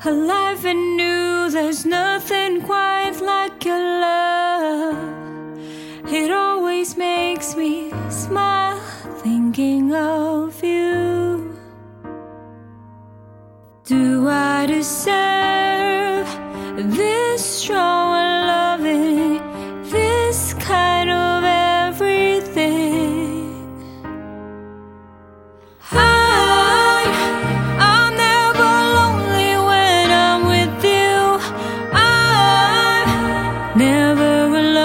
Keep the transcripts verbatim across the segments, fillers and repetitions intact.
alive and new. There's nothing quite like your love. It always makes me smile thinking of you. Do I deserve this strong loving, this kind of everything? I, I'm never lonely when I'm with you. I'm never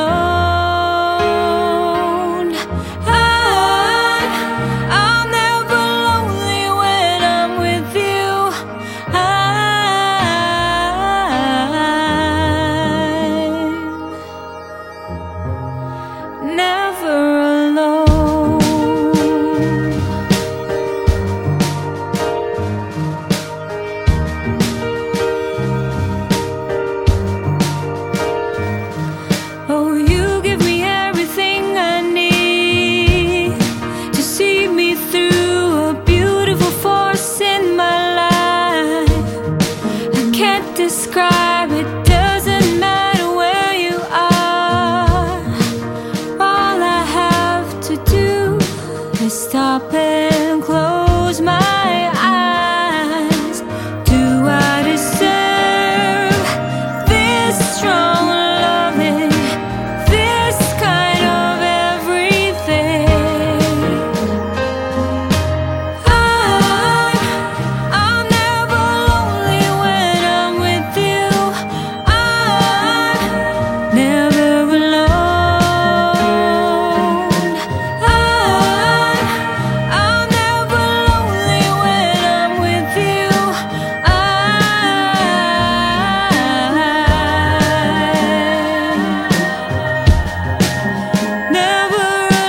alone. I, I'm never lonely when I'm with you. I'm never alone. Oh, you give me everything I need to see me through, a beautiful force in my life. I can't describe it, doesn't matter where you are. All I have to do is stop and close my eyes. Do I deserve this strong loving, this kind of everything? I, I'm never lonely when I'm with you. I'm never alone. I, I'm never lonely when I'm with you. I'm never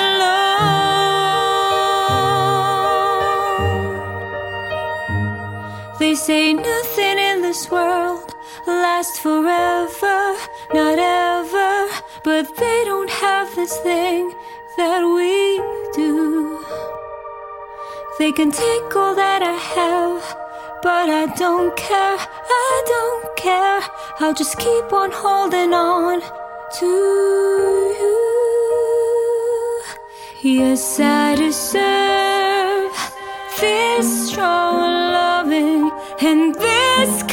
alone. They say nothing in this world lasts forever, not ever, but they don't have this thing that we do. They can take all that I have, but I don't care, I don't care. I'll just keep on holding on to you. Yes, I deserve this strong loving and this